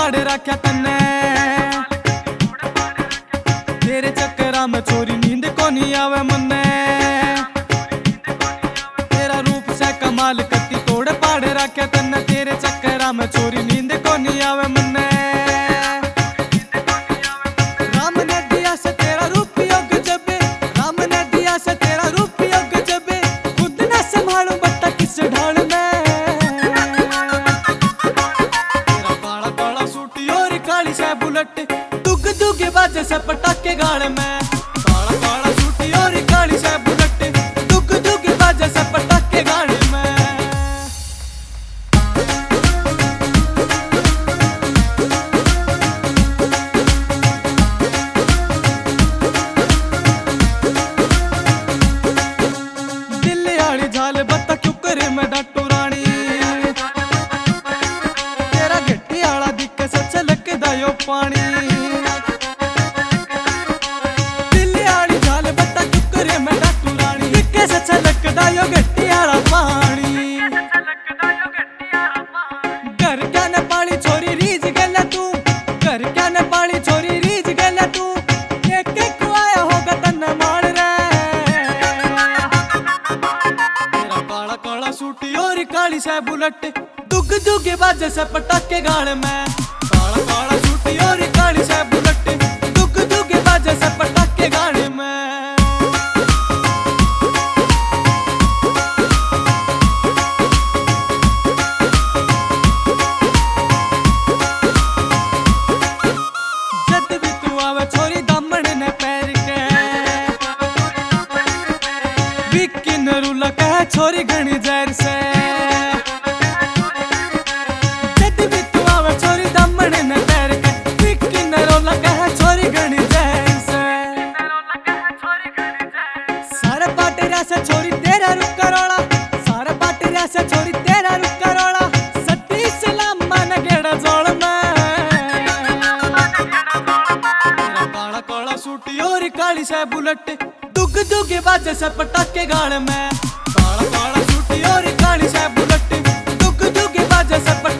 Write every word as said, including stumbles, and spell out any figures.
पाड़ रखा तन्ने, तेरे चक्करा में छोरी नींद को नहीं आवे मन्ने, तेरा रूप से कमाल करती तोड़ पाड़ रखा तन्ने, तेरे चक्करा में छोरी नींद को नहीं आवे मन्ने। राम ने दिया से तेरा रूप योग जबे, राम ने दिया से तेरा रूप योग जबे, खुद न संभालू बट्टा किस ढाल में, तेरा काला काला सूटी और काली से बुलेट, दुग दुग बाजे से पटाके गाड़ में, काला काला सूटी और काली से बुलेट, दुग दुग बाजे से पटाके गाड़ में। दिल्ली आली झाल बत्ता क्यों करे मैं डाटू रानी, तेरा गट्टी आला दिखे से छलक दायो पानी, दिल्ली आली झाल बत्ता क्यों करे मैं डाटू रानी, दिखे से छलक दायो गट्टी आला पानी। घर क्या न पाली छोरी रीझ गला तू, घर क्या न पाली छोरी रीझ गला तू, एक एक आया होगा तन्ना मार रे, तेरा काला काला सूटी और काली से बुलेट, दुग दुग बाजे से पटाके गाड़ में, काला काला सूटी और काली से बुलेट, दुग दुग बाजे से पटाके गाड़ में। जद भी तू आवे छोरी दामन ने पैर के, विक्की ने रूला कहे छोरी घनी जहर से, जद भी तू आवे छोरी दामन ने पैर के, विक्की ने रूला कहे छोरी घनी जहर से, सारे पाटेरा से छोरी तेरा रुक करोड़ा, सारे पाटेरा से छोरी तेरा रुक करोड़ा, सती सलाम मन गेड़ा जोड़ में, तेरा काला काला सूटी और काली से बुलेट, दुग दुग बाजे से पटाके गाड़ में, काला काला सूटी और काली से बुलेट, दुग दुग बाजे से पटाके